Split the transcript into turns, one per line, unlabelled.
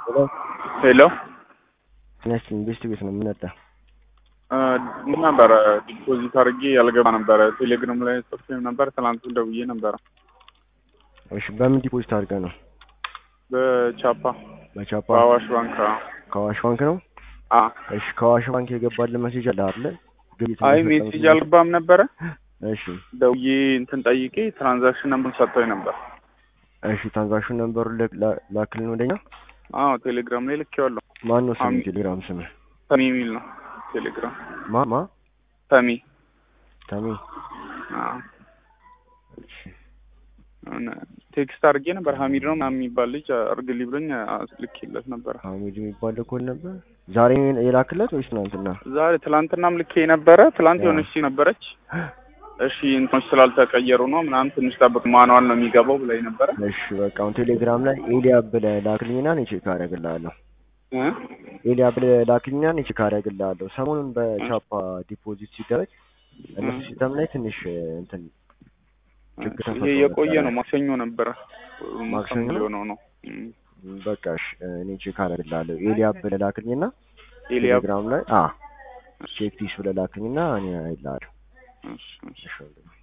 Hello.
Next investigation ነው ምንጣ
ምን ነበር ዲፖዚት አድርጌ ያልገባ ነበር ቴሌግራም ላይ ጽፌም ነበር ትናንት ደውዬ ነበር።
እሺ በምን ዲፖዚት አድርገ ነው? በቻፓ ከዋሽ ባንክ ነው? እሺ ከዋሽ ባንክ የገባል ሜሴጅ አለ አይደል?
አይ ሜሴጅ አልገባም ነበር።
እሺ
ደውዬ እንትን ጠይቄ ትራንዛክሽን ነምበር ሰጥቶኝ ነበር።
እሺ ትራንዛክሽን ነምበሩ ላክልን ወደኛ?
አዎ ቴሌግራም ላይ ልኬዋለሁ።
ማን ነው ስሙ? ቴሌግራም ስሙ
ተሚ ሚል ነው ቴሌግራም።
ማ
ተሚ
እሺ
እና ቴክስት አድርጌ ነበር። ሐሚድ ነው ምናምን የሚባል ልጅ አድርግልኝ ብሎኝ ልኬለት ነበር።
ሐሚድ የሚባል እኮ ነበር። ዛሬ የላክለት ወይስ ትናንትና?
ዛሬ ትናንትናም ልኬ ነበረ። ትናንት የሆነች ነበረች። እሺ እንትን ስላልተቀየሩ ነው ምናምን ትንሽ ጠብቅ ማኑዋል ነው የሚገባው ብላኝ ነበር።
እሺ በቃ አሁን ቴሌግራም ላይ ኤሊያብ ብለህ ላክልኝና እኔ ቼክ አደርግልሃለሁ። ኤሊያብ ብለህ ላክልኝና እኔ ቼክ አደርግልሃለሁ። ሰሞኑን በቻፓ ዲፖዚት ሲደረግ እነሱ ሲስተም ላይ ትንሽ እንትን ችግር ተፈጥሮ
የቆየ ነው። ማክሰኞ ነበር።
ማክሰኞ
ነው።
በቃ እሺ እኔ ቼክ አደርግልሃለሁ። ኤሊያብ ብለህ ላክልኝና ቴሌግራም ላይ ቼክ ዲስ ብለህ ላክልኝና እኔ አይልሃለሁ። እሺ